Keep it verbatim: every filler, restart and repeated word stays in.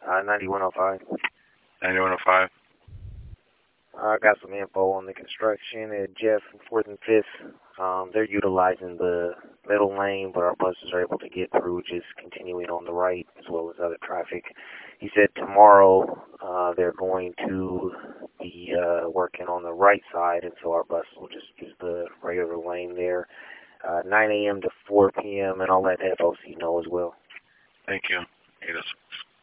Uh, ninety-one oh five. ninety-one oh five. I got some info on the construction at Jeff and fourth and fifth. Um, they're utilizing the middle lane, but our buses are able to get through, just continuing on the right as well as other traffic. He said tomorrow uh, they're going to be uh, working on the right side, and so our bus will just use the regular lane there. Uh, nine a m to four p m, and I'll let F O C know as well. Thank you. Yes.